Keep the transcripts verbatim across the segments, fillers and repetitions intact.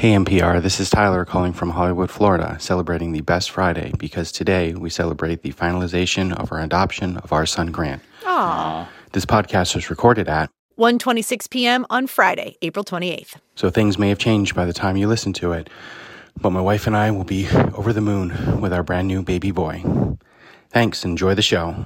Hey N P R, this is Tyler calling from Hollywood, Florida, celebrating the best Friday because today we celebrate the finalization of our adoption of our son Grant. Aww. This podcast was recorded at one twenty-six p.m. on Friday, April twenty-eighth. So things may have changed by the time you listen to it, but my wife and I will be over the moon with our brand new baby boy. Thanks, enjoy the show.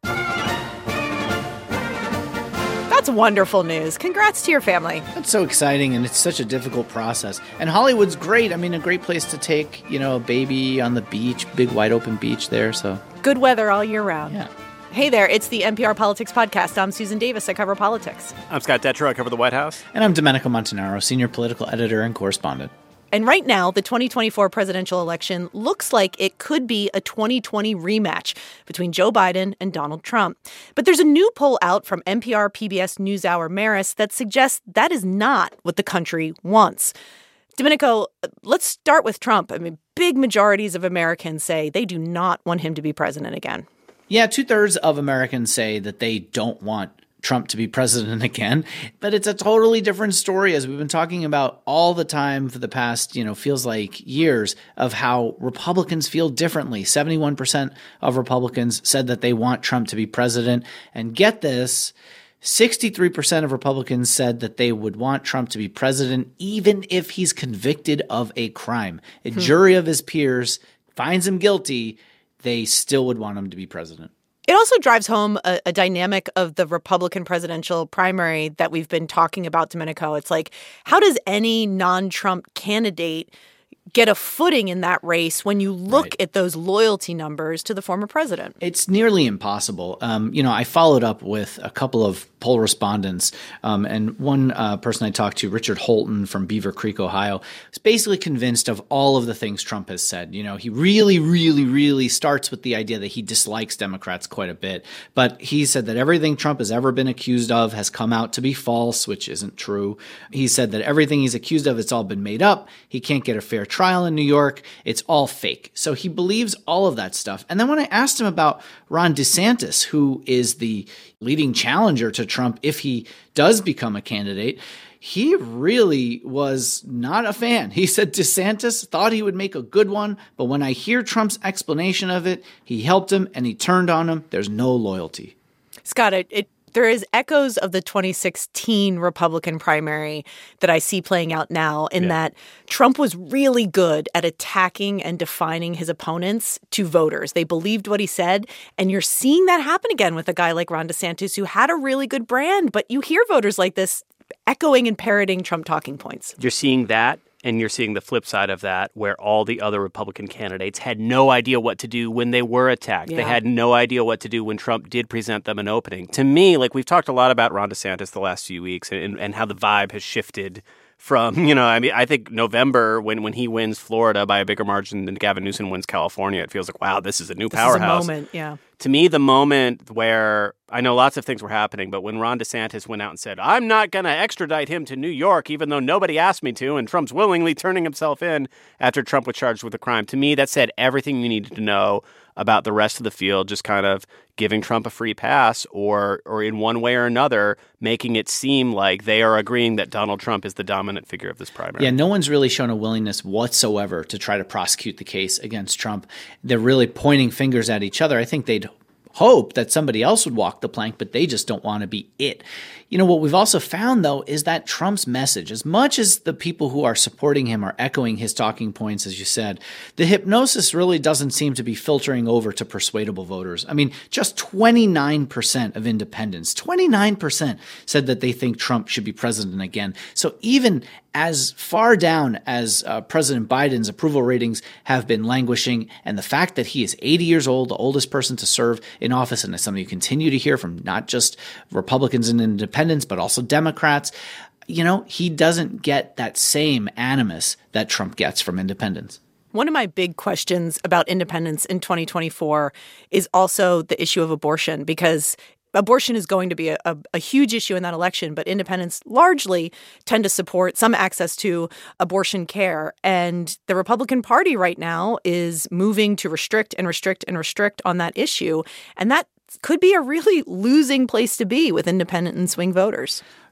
That's wonderful news. Congrats to your family. That's so exciting, and it's such a difficult process. And Hollywood's great. I mean, a great place to take, you know, a baby on the beach, big wide open beach there. So good weather all year round. Yeah. Hey there, it's the N P R Politics Podcast. I'm Susan Davis. I cover politics. I'm Scott Detrow. I cover the White House. And I'm Domenico Montanaro, senior political editor and correspondent. And right now, the twenty twenty-four presidential election looks like it could be a twenty twenty rematch between Joe Biden and Donald Trump. But there's a new poll out from N P R P B S NewsHour Marist that suggests that is not what the country wants. Domenico, let's start with Trump. I mean, big majorities of Americans say they do not want him to be president again. Yeah, two-thirds of Americans say that they don't want Trump to be president again, but it's a totally different story, as we've been talking about all the time for the past, you know, feels like years, of how Republicans feel differently. seventy-one percent of Republicans said that they want Trump to be president. And get this, sixty-three percent of Republicans said that they would want Trump to be president even if he's convicted of a crime. A hmm. jury of his peers finds him guilty, they still would want him to be president. It also drives home a, a dynamic of the Republican presidential primary that we've been talking about, Domenico. It's like, how does any non-Trump candidate get a footing in that race when you look right. at those loyalty numbers to the former president? It's nearly impossible. Um, you know, I followed up with a couple of poll respondents, um, and one uh, person I talked to, Richard Holton from Beaver Creek, Ohio, was basically convinced of all of the things Trump has said. You know, he really, really, really starts with the idea that he dislikes Democrats quite a bit. But he said that everything Trump has ever been accused of has come out to be false, which isn't true. He said that everything he's accused of, it's all been made up. He can't get a fair trial in New York. It's all fake. So he believes all of that stuff. And then when I asked him about Ron DeSantis, who is the leading challenger to Trump if he does become a candidate, he really was not a fan. He said DeSantis thought he would make a good one, but when I hear Trump's explanation of it, he helped him and he turned on him. There's no loyalty. Scott, it, it there is echoes of the twenty sixteen Republican primary that I see playing out now in yeah. that Trump was really good at attacking and defining his opponents to voters. They believed what he said, and you're seeing that happen again with a guy like Ron DeSantis, who had a really good brand, but you hear voters like this echoing and parroting Trump talking points. You're seeing that, and you're seeing the flip side of that, where all the other Republican candidates had no idea what to do when they were attacked. Yeah. They had no idea what to do when Trump did present them an opening. To me, like, we've talked a lot about Ron DeSantis the last few weeks and, and how the vibe has shifted from, you know, I mean, I think November, when, when he wins Florida by a bigger margin than Gavin Newsom wins California, it feels like, wow, this is a new this powerhouse. Is a moment, yeah. To me, the moment where I know lots of things were happening, but when Ron DeSantis went out and said, I'm not going to extradite him to New York, even though nobody asked me to, and Trump's willingly turning himself in after Trump was charged with a crime, to me, that said everything you needed to know about the rest of the field, just kind of giving Trump a free pass or, or in one way or another, making it seem like they are agreeing that Donald Trump is the dominant figure of this primary. Yeah, no one's really shown a willingness whatsoever to try to prosecute the case against Trump. They're really pointing fingers at each other. I think they'd hope that somebody else would walk the plank, but they just don't want to be it. You know, what we've also found, though, is that Trump's message, as much as the people who are supporting him are echoing his talking points, as you said, the hypnosis really doesn't seem to be filtering over to persuadable voters. I mean, just twenty-nine percent of independents, twenty-nine percent said that they think Trump should be president again. So even as far down as uh, President Biden's approval ratings have been languishing, and the fact that he is eighty years old, the oldest person to serve in office, and it's something you continue to hear from not just Republicans and independents, but also Democrats, you know, he doesn't get that same animus that Trump gets from independents. One of my big questions about independents in twenty twenty-four is also the issue of abortion, because abortion is going to be a, a, a huge issue in that election, but independents largely tend to support some access to abortion care. And the Republican Party right now is moving to restrict and restrict and restrict on that issue. And that could be a really losing place to be with independent and swing voters.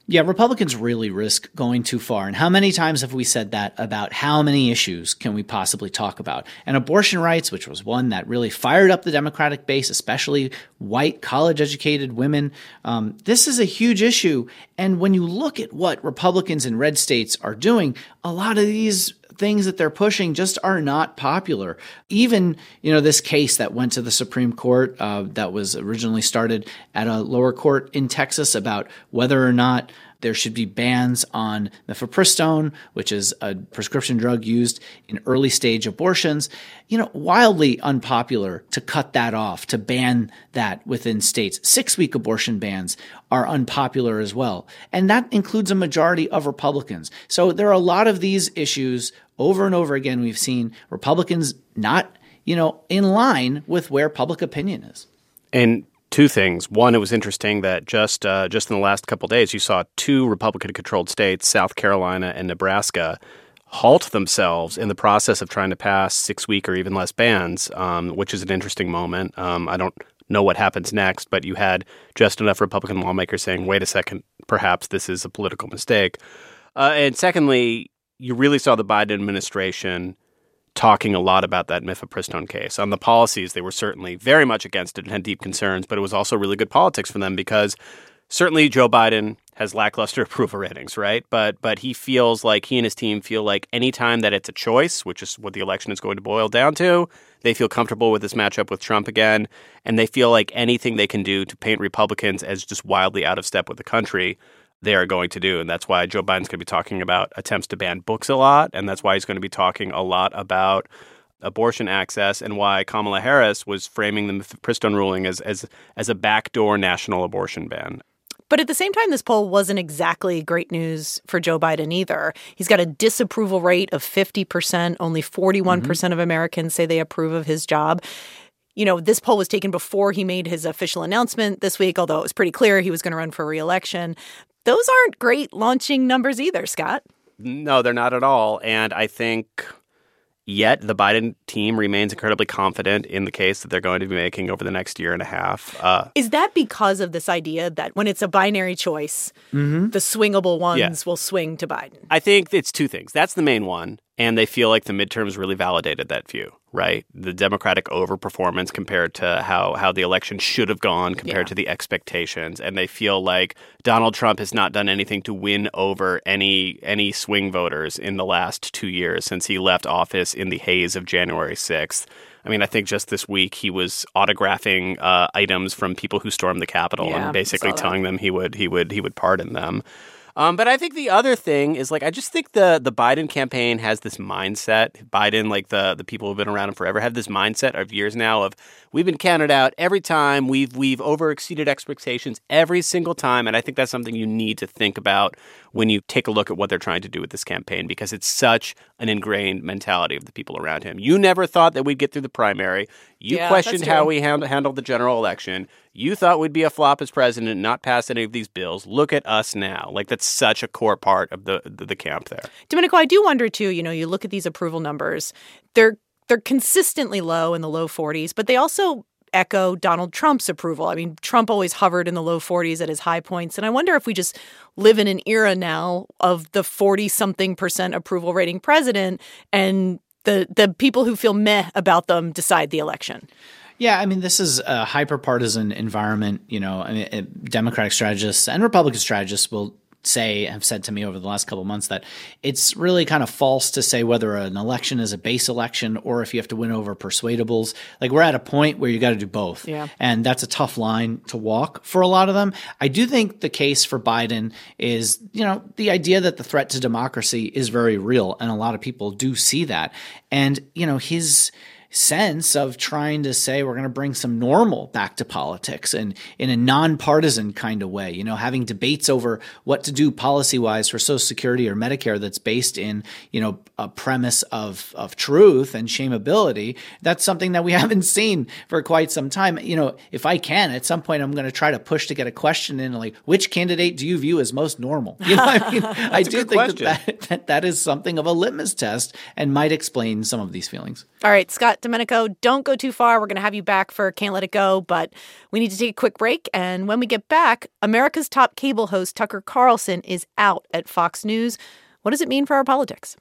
Yeah, Republicans really risk going too far. And how many times have we said that about how many issues can we possibly talk about? And abortion rights, which was one that really fired up the Democratic base, especially white, college-educated women. Um, this is a huge issue. And when you look at what Republicans in red states are doing, a lot of these things that they're pushing just are not popular. Even, you know, this case that went to the Supreme Court uh, that was originally started at a lower court in Texas about whether or not there should be bans on mifepristone, which is a prescription drug used in early stage abortions. You know, wildly unpopular to cut that off, to ban that within states. Six-week abortion bans are unpopular as well. And that includes a majority of Republicans. So there are a lot of these issues over and over again. We've seen Republicans not, you know, in line with where public opinion is. And two things. One, it was interesting that just uh, just in the last couple of days, you saw two Republican-controlled states, South Carolina and Nebraska, halt themselves in the process of trying to pass six-week or even less bans, um, which is an interesting moment. Um, I don't know what happens next, but you had just enough Republican lawmakers saying, wait a second, perhaps this is a political mistake. Uh, and secondly, you really saw the Biden administration talking a lot about that mifepristone case. On the policies, they were certainly very much against it and had deep concerns, but it was also really good politics for them because certainly Joe Biden has lackluster approval ratings, right? But but he feels like he and his team feel like anytime that it's a choice, which is what the election is going to boil down to, they feel comfortable with this matchup with Trump again, and they feel like anything they can do to paint Republicans as just wildly out of step with the country, they are going to do. And that's why Joe Biden's going to be talking about attempts to ban books a lot. And that's why he's going to be talking a lot about abortion access and why Kamala Harris was framing the mifepristone ruling as, as, as a backdoor national abortion ban. But at the same time, this poll wasn't exactly great news for Joe Biden either. He's got a disapproval rate of fifty percent. Only forty-one percent mm-hmm. of Americans say they approve of his job. You know, this poll was taken before he made his official announcement this week, although it was pretty clear he was going to run for re-election. Those aren't great launching numbers either, Scott. No, they're not at all. And I think yet the Biden team remains incredibly confident in the case that they're going to be making over the next year and a half. Uh, Is that because of this idea that when it's a binary choice, mm-hmm. the swingable ones yeah. will swing to Biden? I think it's two things. That's the main one. And they feel like the midterms really validated that view, right? The Democratic overperformance compared to how, how the election should have gone compared yeah. to the expectations. And they feel like Donald Trump has not done anything to win over any any swing voters in the last two years since he left office in the haze of January sixth. I mean, I think just this week he was autographing uh, items from people who stormed the Capitol yeah, and basically telling them he would he would he would pardon them. Um, but I think the other thing is, like, I just think the the Biden campaign has this mindset. Biden, like the the people who've been around him forever, have this mindset of years now of we've been counted out every time. We've we've overexceeded expectations every single time. And I think that's something you need to think about when you take a look at what they're trying to do with this campaign, because it's such an ingrained mentality of the people around him. You never thought that we'd get through the primary. You yeah, questioned how we hand, handled the general election. You thought we'd be a flop as president, not pass any of these bills. Look at us now. Like, that's such a core part of the, the the camp there. Domenico, I do wonder, too, you know, you look at these approval numbers. They're they're consistently low in the low forties, but they also echo Donald Trump's approval. I mean, Trump always hovered in the low forties at his high points. And I wonder if we just live in an era now of the forty-something percent approval rating president and the the people who feel meh about them decide the election. Yeah, I mean, this is a hyper-partisan environment. You know, I mean, Democratic strategists and Republican strategists will say, have said to me over the last couple of months that it's really kind of false to say whether an election is a base election or if you have to win over persuadables. Like, we're at a point where you got to do both. Yeah. And that's a tough line to walk for a lot of them. I do think the case for Biden is, you know, the idea that the threat to democracy is very real. And a lot of people do see that. And, you know, his sense of trying to say we're going to bring some normal back to politics and in a nonpartisan kind of way, you know, having debates over what to do policy-wise for Social Security or Medicare that's based in, you know, a premise of of truth and shameability. That's something that we haven't seen for quite some time. You know, if I can, at some point, I'm going to try to push to get a question in, like, which candidate do you view as most normal? You know, I mean, I do think that that, that that is something of a litmus test and might explain some of these feelings. All right, Scott, Domenico. Don't go too far. We're going to have you back for Can't Let It Go, but we need to take a quick break. And when we get back, America's top cable host Tucker Carlson is out at Fox News. What does it mean for our politics?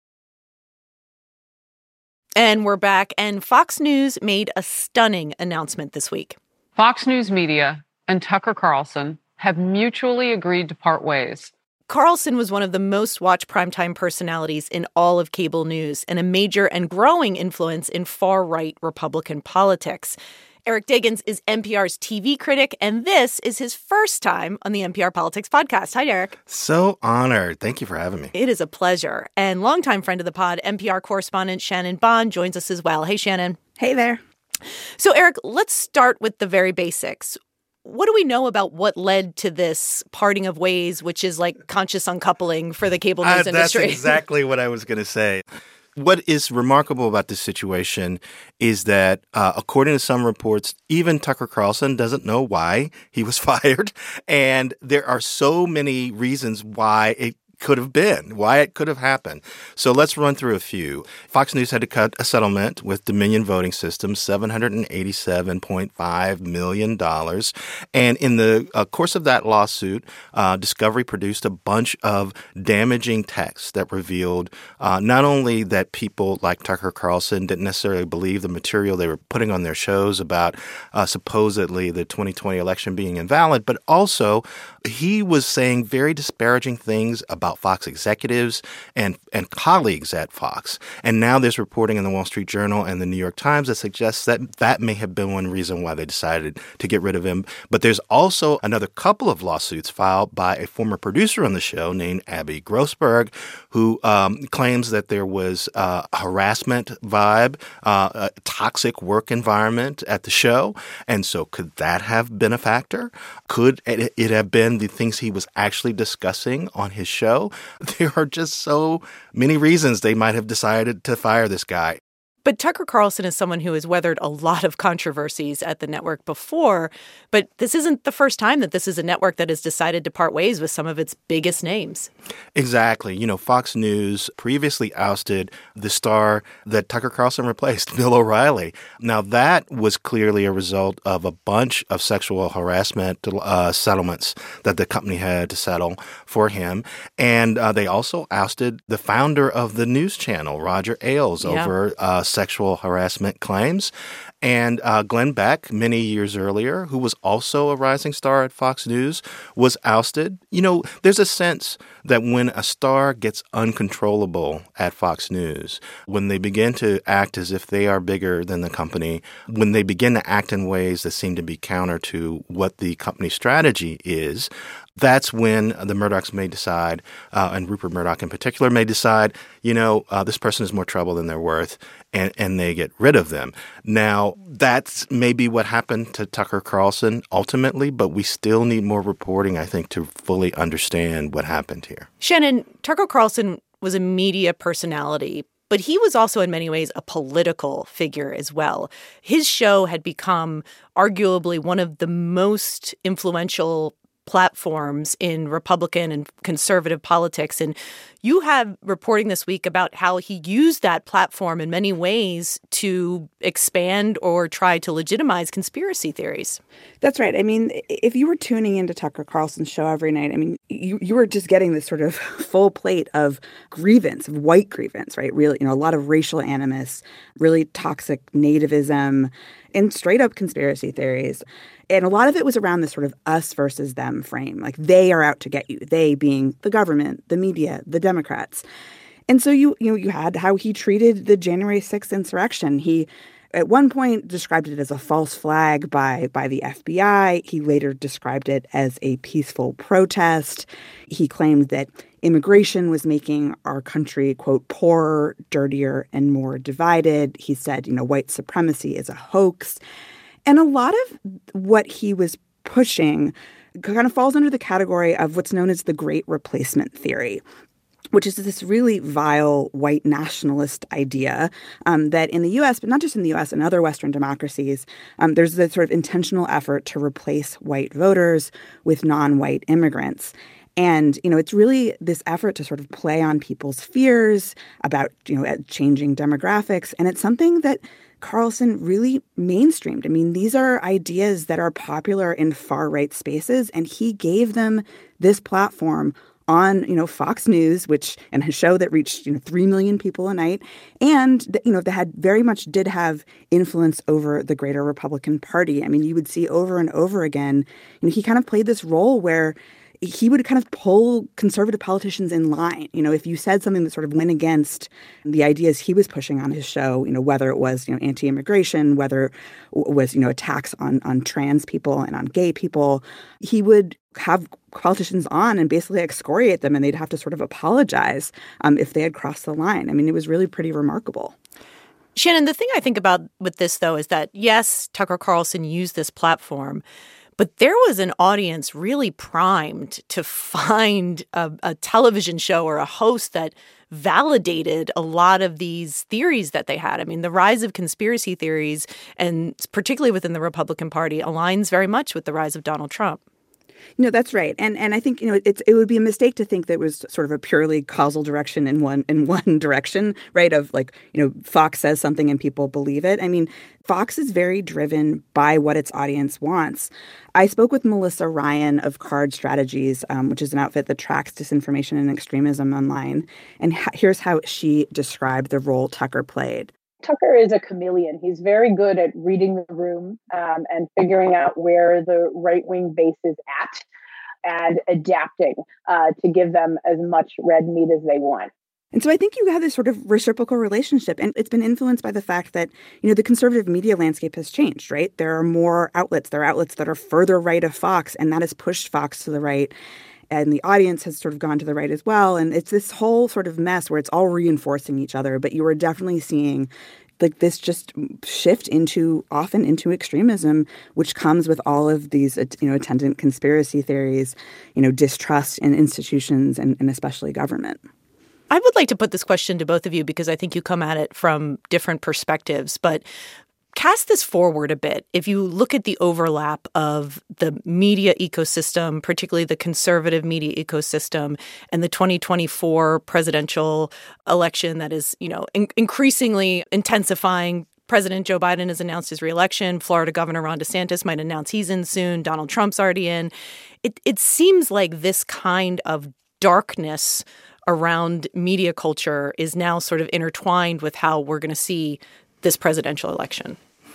And we're back, and Fox News made a stunning announcement this week. Fox News Media and Tucker Carlson have mutually agreed to part ways. Carlson was one of the most watched primetime personalities in all of cable news and a major and growing influence in far-right Republican politics. Eric Deggans is N P R's T V critic, and this is his first time on the N P R Politics Podcast. Hi, Eric. So honored. Thank you for having me. It is a pleasure. And longtime friend of the pod, N P R correspondent Shannon Bond joins us as well. Hey, Shannon. Hey there. So, Eric, let's start with the very basics. What do we know about what led to this parting of ways, which is like conscious uncoupling for the cable news uh, industry? That's exactly what I was going to say. What is remarkable about this situation is that, uh, according to some reports, even Tucker Carlson doesn't know why he was fired. And there are so many reasons why it could have been, why it could have happened. So let's run through a few. Fox News had to cut a settlement with Dominion Voting Systems, seven hundred eighty-seven point five million dollars. And in the uh, course of that lawsuit, uh, Discovery produced a bunch of damaging texts that revealed uh, not only that people like Tucker Carlson didn't necessarily believe the material they were putting on their shows about uh, supposedly the twenty twenty election being invalid, but also he was saying very disparaging things about Fox executives and, and colleagues at Fox. And now there's reporting in the Wall Street Journal and the New York Times that suggests that that may have been one reason why they decided to get rid of him. But there's also another couple of lawsuits filed by a former producer on the show named Abby Grossberg, who um, claims that there was uh, a harassment vibe, uh, a toxic work environment at the show. And so could that have been a factor? Could it, it have been the things he was actually discussing on his show? There are just so many reasons they might have decided to fire this guy. But Tucker Carlson is someone who has weathered a lot of controversies at the network before. But this isn't the first time that this is a network that has decided to part ways with some of its biggest names. Exactly. You know, Fox News previously ousted the star that Tucker Carlson replaced, Bill O'Reilly. Now, that was clearly a result of a bunch of sexual harassment uh, settlements that the company had to settle for him. And uh, they also ousted the founder of the news channel, Roger Ailes, yeah. over uh, sexual harassment claims. And uh, Glenn Beck, many years earlier, who was also a rising star at Fox News, was ousted. You know, there's a sense that when a star gets uncontrollable at Fox News, when they begin to act as if they are bigger than the company, when they begin to act in ways that seem to be counter to what the company's strategy is, that's when the Murdochs may decide, uh, and Rupert Murdoch in particular may decide, you know, uh, this person is more trouble than they're worth, and, and they get rid of them. Now, that's maybe what happened to Tucker Carlson ultimately, but we still need more reporting, I think, to fully understand what happened here. Shannon, Tucker Carlson was a media personality, but he was also in many ways a political figure as well. His show had become arguably one of the most influential platforms in Republican and conservative politics. And you have reporting this week about how he used that platform in many ways to expand or try to legitimize conspiracy theories. That's right. I mean, if you were tuning into Tucker Carlson's show every night, I mean, you, you were just getting this sort of full plate of grievance, of white grievance, right? Really, you know, a lot of racial animus, really toxic nativism, and straight up conspiracy theories. And a lot of it was around this sort of us versus them frame. Like they are out to get you, they being the government, the media, the Democrats. And so you you know, you had how he treated the January sixth insurrection. He at one point described it as a false flag by, by the F B I. He later described it as a peaceful protest. He claimed that immigration was making our country, quote, poorer, dirtier, and more divided. He said, you know, white supremacy is a hoax. And a lot of what he was pushing kind of falls under the category of what's known as the Great Replacement theory, which is this really vile white nationalist idea um, that in the U S, but not just in the U S, and other Western democracies, um, there's this sort of intentional effort to replace white voters with non-white immigrants. And, you know, it's really this effort to sort of play on people's fears about, you know, changing demographics. And it's something that Carlson really mainstreamed. I mean, these are ideas that are popular in far-right spaces, and he gave them this platform on, you know, Fox News, which and a show that reached, you know, three million people a night, and, you know, that had very much did have influence over the greater Republican Party. I mean, you would see over and over again, you know, he kind of played this role where he would kind of pull conservative politicians in line. You know, if you said something that sort of went against the ideas he was pushing on his show, you know, whether it was, you know, anti-immigration, whether it was, you know, attacks on, on trans people and on gay people, he would have politicians on and basically excoriate them, and they'd have to sort of apologize um, if they had crossed the line. I mean, it was really pretty remarkable. Shannon, the thing I think about with this, though, is that, yes, Tucker Carlson used this platform, but there was an audience really primed to find a, a television show or a host that validated a lot of these theories that they had. I mean, the rise of conspiracy theories, and particularly within the Republican Party, aligns very much with the rise of Donald Trump. No, that's right. And and I think, you know, it's it would be a mistake to think that it was sort of a purely causal direction in one in one direction, right? Of like, you know, Fox says something and people believe it. I mean, Fox is very driven by what its audience wants. I spoke with Melissa Ryan of Card Strategies, um, which is an outfit that tracks disinformation and extremism online. And ha- here's how she described the role Tucker played. Tucker is a chameleon. He's very good at reading the room um, and figuring out where the right-wing base is at and adapting uh, to give them as much red meat as they want. And so I think you have this sort of reciprocal relationship, and it's been influenced by the fact that, you know, the conservative media landscape has changed, right? There are more outlets. There are outlets that are further right of Fox, and that has pushed Fox to the right. And the audience has sort of gone to the right as well. And it's this whole sort of mess where it's all reinforcing each other. But you are definitely seeing like this just shift into often into extremism, which comes with all of these, you know, attendant conspiracy theories, you know, distrust in institutions and, and especially government. I would like to put this question to both of you because I think you come at it from different perspectives. But cast this forward a bit. If you look at the overlap of the media ecosystem, particularly the conservative media ecosystem, and the twenty twenty-four presidential election that is, you know, in- increasingly intensifying. President Joe Biden has announced his reelection. Florida Governor Ron DeSantis might announce he's in soon. Donald Trump's already in. It, it seems like this kind of darkness around media culture is now sort of intertwined with how we're going to see this presidential election.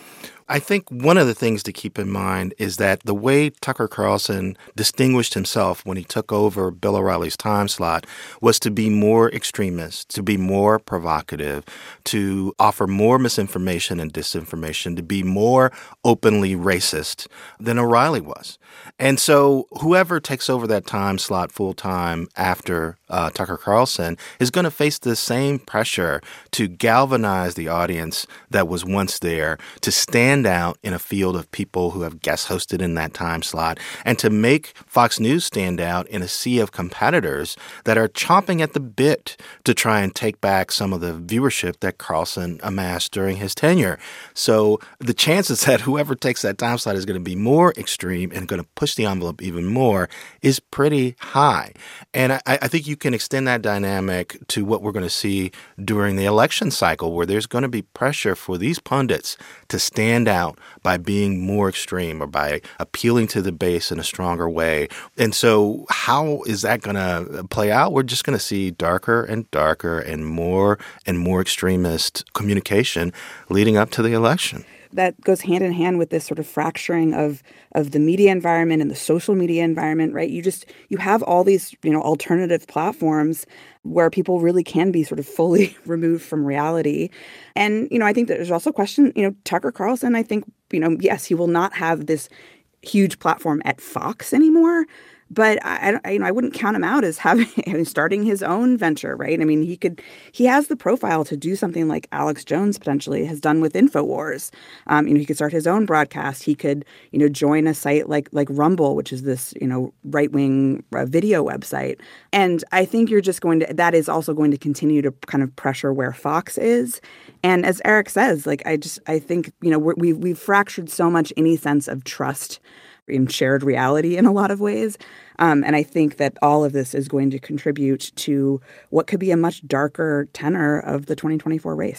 I think one of the things to keep in mind is that the way Tucker Carlson distinguished himself when he took over Bill O'Reilly's time slot was to be more extremist, to be more provocative, to offer more misinformation and disinformation, to be more openly racist than O'Reilly was. And so whoever takes over that time slot full time after uh, Tucker Carlson is going to face the same pressure to galvanize the audience that was once there, to stand out in a field of people who have guest hosted in that time slot, and to make Fox News stand out in a sea of competitors that are chomping at the bit to try and take back some of the viewership that Carlson amassed during his tenure. So the chances that whoever takes that time slot is going to be more extreme and going to push the envelope even more is pretty high. And I, I think you can extend that dynamic to what we're going to see during the election cycle, where there's going to be pressure for these pundits to stand out by being more extreme or by appealing to the base in a stronger way. And so how is that going to play out? We're just going to see darker and darker and more and more extremist communication leading up to the election. That goes hand in hand with this sort of fracturing of of the media environment and the social media environment, right? You just you have all these, you know, alternative platforms where people really can be sort of fully removed from reality. And, you know, I think that there's also a question, you know, Tucker Carlson, I think, you know, yes, he will not have this huge platform at Fox anymore. But I, I, you know, I wouldn't count him out as having I mean, starting his own venture, right? I mean, he could, he has the profile to do something like Alex Jones potentially has done with InfoWars. Um, you know, he could start his own broadcast. He could, you know, join a site like like Rumble, which is this, you know, right wing uh, video website. And I think you're just going to, that is also going to continue to kind of pressure where Fox is. And as Eric says, like I just, I think, you know, we're, we've we've fractured so much any sense of trust in shared reality in a lot of ways. Um, and I think that all of this is going to contribute to what could be a much darker tenor of the twenty twenty-four race.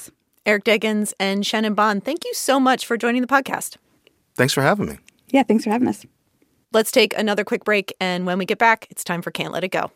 Eric Deggans and Shannon Bond, thank you so much for joining the podcast. Thanks for having me. Yeah, thanks for having us. Let's take another quick break, and when we get back, it's time for Can't Let It Go.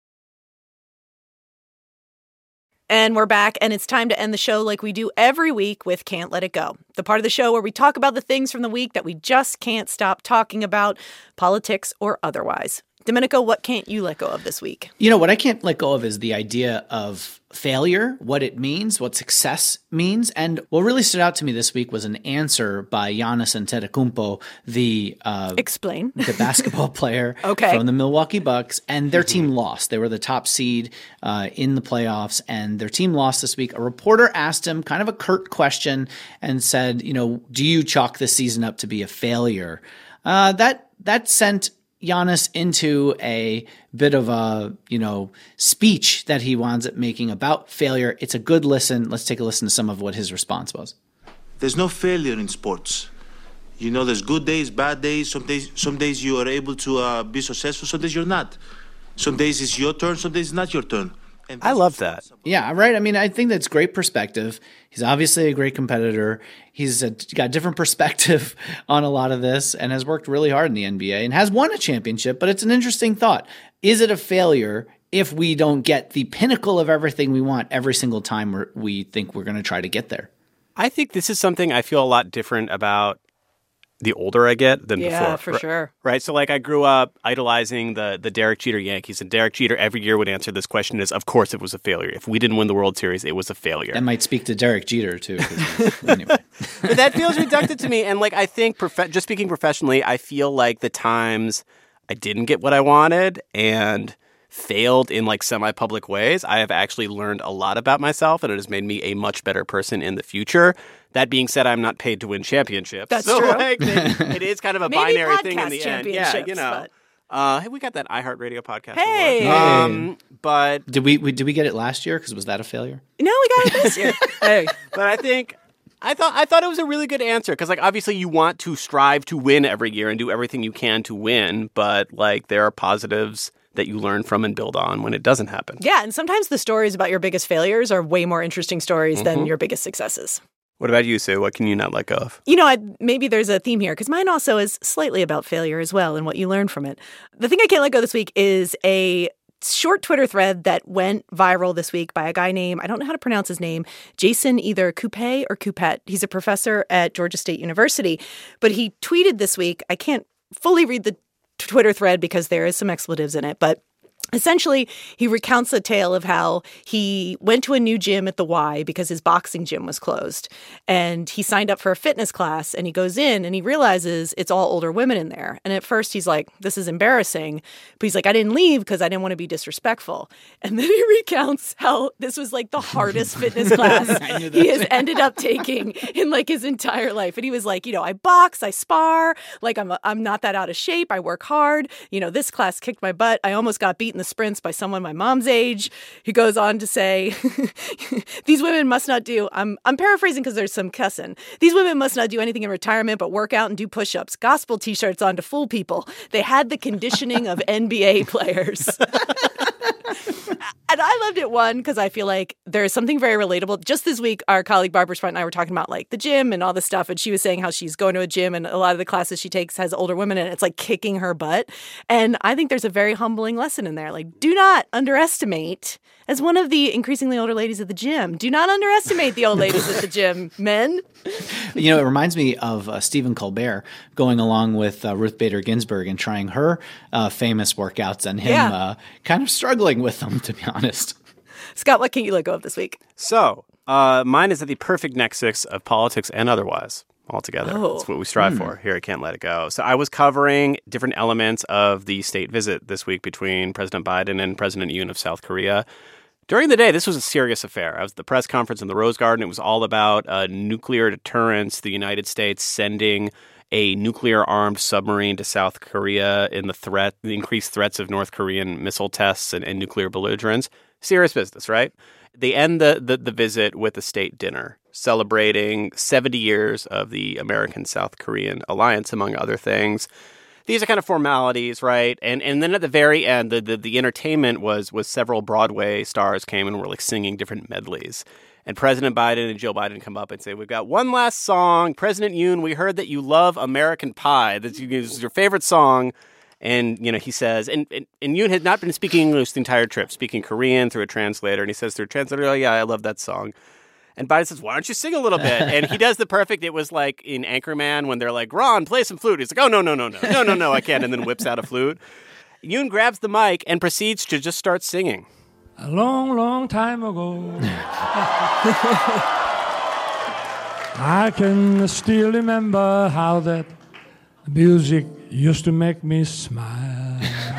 And we're back, and it's time to end the show like we do every week with Can't Let It Go, the part of the show where we talk about the things from the week that we just can't stop talking about, politics or otherwise. Domenico, what can't you let go of this week? You know, what I can't let go of is the idea of failure, what it means, what success means. And what really stood out to me this week was an answer by Giannis Antetokounmpo, the uh, Explain. the basketball player Okay. from the Milwaukee Bucks. And their team lost. They were the top seed uh, in the playoffs, and their team lost this week. A reporter asked him kind of a curt question and said, you know, do you chalk this season up to be a failure? Uh, that that sent Giannis into a bit of a, you know, speech that he winds up making about failure. It's a good listen. Let's take a listen to some of what his response was. There's no failure in sports. You know, there's good days, bad days. Some days, some days you are able to uh, be successful. Some days you're not. Some days it's your turn. Some days it's not your turn. And I love that. Yeah, right. I mean, I think that's great perspective. He's obviously a great competitor. He's a, got a different perspective on a lot of this and has worked really hard in the N B A and has won a championship. But it's an interesting thought. Is it a failure if we don't get the pinnacle of everything we want every single time we're, we think we're going to try to get there? I think this is something I feel a lot different about the older I get than Yeah, before. for R- sure. Right? So, like, I grew up idolizing the the Derek Jeter Yankees, and Derek Jeter every year would answer this question as, of course it was a failure. If we didn't win the World Series, it was a failure. That might speak to Derek Jeter, too. 'cause, anyway. But that feels reductive to me. And, like, I think, prof- just speaking professionally, I feel like the times I didn't get what I wanted and failed in, like, semi-public ways, I have actually learned a lot about myself, and it has made me a much better person in the future. That being said, I'm not paid to win championships. That's so, true. Like, it, it is kind of a Maybe binary thing in podcast the end. Yeah, you championships, know. but- Uh, hey, we got that iHeartRadio podcast Hey! award. Um, but Did we, we did we get it last year? Because was that a failure? No, we got it this year. Hey. but I think I thought I thought it was a really good answer because, like, obviously you want to strive to win every year and do everything you can to win, but, like, there are positives that you learn from and build on when it doesn't happen. Yeah, and sometimes the stories about your biggest failures are way more interesting stories Mm-hmm. than your biggest successes. What about you, Sue? What can you not let go of? You know, I, maybe there's a theme here because mine also is slightly about failure as well and what you learn from it. The thing I can't let go this week is a short Twitter thread that went viral this week by a guy named, I don't know how to pronounce his name, Jason either Coupe or Coupette. He's a professor at Georgia State University. But he tweeted this week, I can't fully read the Twitter thread because there is some expletives in it, but essentially, he recounts a tale of how he went to a new gym at the Y because his boxing gym was closed. And he signed up for a fitness class and he goes in and he realizes it's all older women in there. And at first he's like, this is embarrassing. But he's like, I didn't leave because I didn't want to be disrespectful. And then he recounts how this was like the hardest fitness class he has ended up taking in like his entire life. And he was like, you know, I box, I spar, like I'm, I'm not that out of shape. I work hard. You know, this class kicked my butt. I almost got beaten the sprints by someone my mom's age. He goes on to say, these women must not do, I'm I'm paraphrasing because there's some cussing. These women must not do anything in retirement but work out and do push-ups, gospel t-shirts on to fool people. They had the conditioning of N B A players. And I loved it, one, because I feel like there's something very relatable. Just this week, our colleague Barbara Sprott and I were talking about like the gym and all this stuff. And she was saying how she's going to a gym and a lot of the classes she takes has older women and it's like kicking her butt. And I think there's a very humbling lesson in there. Like, do not underestimate, as one of the increasingly older ladies at the gym, do not underestimate the old ladies at the gym, men. You know, it reminds me of uh, Stephen Colbert going along with uh, Ruth Bader Ginsburg and trying her uh, famous workouts and him Yeah. uh, kind of struggling with them, to be honest. Scott, what can you let go of this week? So, uh, mine is at the perfect nexus of politics and otherwise altogether. Oh. That's what we strive for here at Can't Let It Go. So I was covering different elements of the state visit this week between President Biden and President Yoon of South Korea. During the day, this was a serious affair. I was at the press conference in the Rose Garden. It was all about uh, nuclear deterrence, the United States sending a nuclear-armed submarine to South Korea in the threat, the increased threats of North Korean missile tests and, and nuclear belligerence. Serious business, right? They end the, the, the visit with a state dinner celebrating seventy years of the American-South Korean alliance, among other things. These are kind of formalities, right? And and then at the very end, the, the, the entertainment was was several Broadway stars came and were like singing different medleys. And President Biden and Jill Biden come up and say, we've got one last song. President Yoon, we heard that you love American Pie. This is your favorite song. And, you know, he says, and, and, and Yoon had not been speaking English the entire trip, speaking Korean through a translator. And he says through a translator, oh, yeah, I love that song. And Biden says, why don't you sing a little bit? And he does the perfect, it was like in Anchorman when they're like, Ron, play some flute. He's like, oh, no, no, no, no, no, no, no, I can't. And then whips out a flute. Yoon grabs the mic and proceeds to just start singing. A long, long time ago, I can still remember how that music used to make me smile.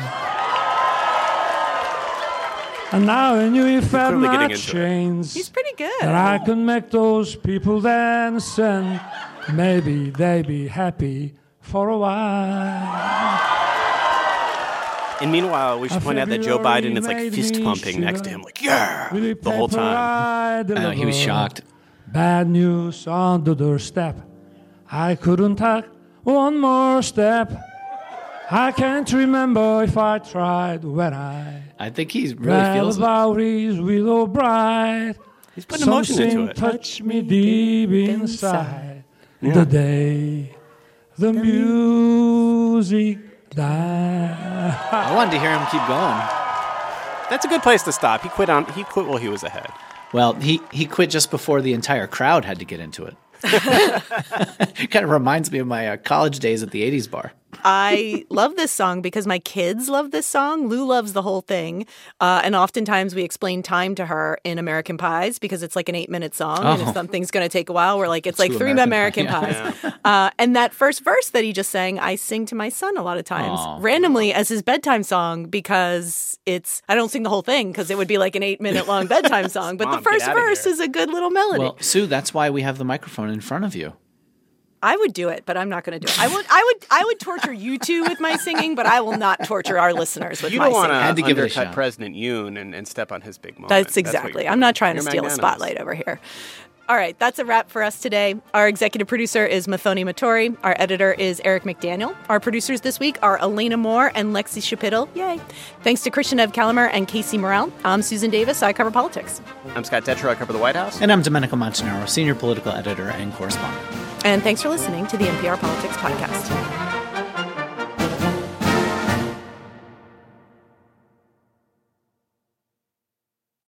And now I knew if I had not changed, he's pretty good. That I could make those people dance and maybe they'd be happy for a while. And meanwhile, we should point out that Joe Biden is like fist pumping next to him, like, yeah, the whole time. Uh, he was shocked. Bad news on the doorstep. I couldn't take one more step. I can't remember if I tried when I. I think he really feels it. About his willow bright. He's putting emotion into it. Touched me deep inside. Yeah. The day the music died. I wanted to hear him keep going. That's a good place to stop. He quit on. He quit while he was ahead. Well, he, he quit just before the entire crowd had to get into it. It kind of reminds me of my uh, college days at the eighties bar. I love this song because my kids love this song. Lou loves the whole thing. Uh, and oftentimes we explain time to her in American Pies because it's like an eight-minute song. Oh. And if something's going to take a while, we're like, it's, it's like three American, American Pies. Yeah. Uh, and that first verse that he just sang, I sing to my son a lot of times, Aww. randomly as his bedtime song because it's, I don't sing the whole thing because it would be like an eight-minute long bedtime song. But Mom, the first verse is a good little melody. Well, Sue, that's why we have the microphone in front of you. I would do it, but I'm not going to do it. I would, I would, I would torture you two with my singing, but I will not torture our listeners with you my singing. You don't want to undercut President Yoon and, and step on his big moment. That's exactly. That's I'm not trying You're to steal magnanimous. a spotlight over here. All right, that's a wrap for us today. Our executive producer is Mathoni Mattori. Our editor is Eric McDaniel. Our producers this week are Elena Moore and Lexi Shapittle. Yay. Thanks to Christian Ev Calamer and Casey Morrell. I'm Susan Davis. I cover politics. I'm Scott Detrow. I cover the White House. And I'm Domenico Montanaro, senior political editor and correspondent. And thanks for listening to the N P R Politics Podcast.